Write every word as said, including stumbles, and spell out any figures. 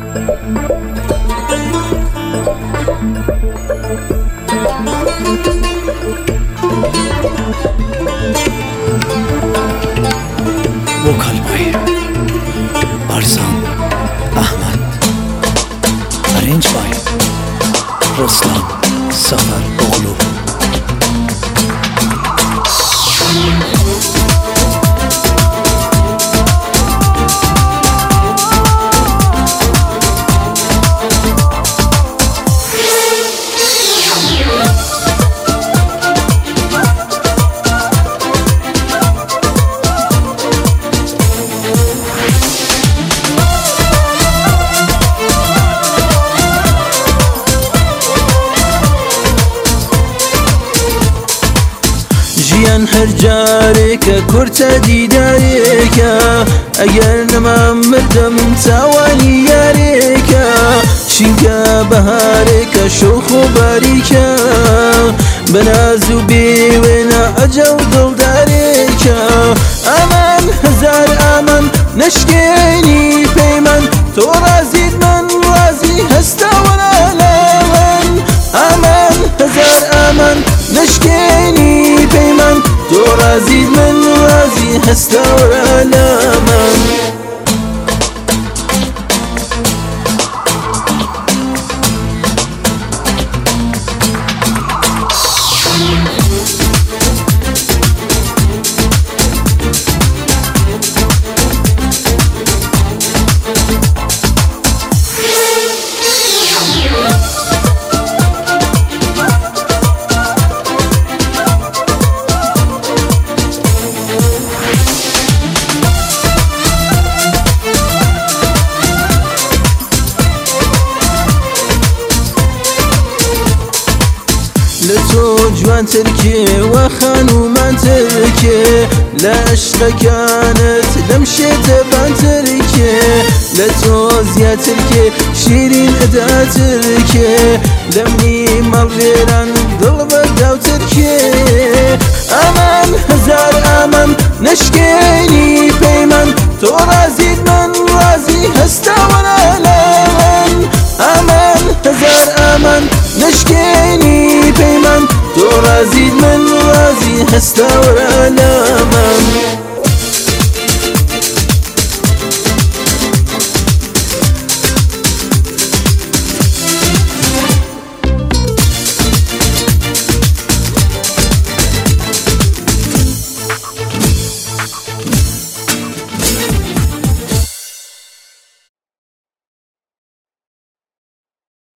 Vokalboy Barzan Ahmad, Arrange by Ruslan Safaroğlu. ژیان هەر جارێکە کورتە دیدارێکە ئەگەر نەمام مردم چاوانی یارێکە چینکە بەهارێکە شەوخ و باریکە بەناز و بێوێنە ئەجە و دڵدارێکە ئامان هەزار ئامان نەشکێنی پەیمان تۆ ڕازیت من ڕازی هەستاوەرە لە من ئامان هەزار ئامان نەشکێنی پەیمان تۆ ڕازیت من ڕازی هەستاوەرە لە من لە تۆ جوانتر کێ وە خانومانتر کێ لە عشقەکانت لەم شێتە بانتر کێ لە تۆ زیاتر کێ شیرین ئەداتر کێ لەم نیمەڵێران دڵ بەداوتر کێ ئامان هەزار ئامان نەشکێنی پەیمان تۆ ڕازیت من ڕازی هەستا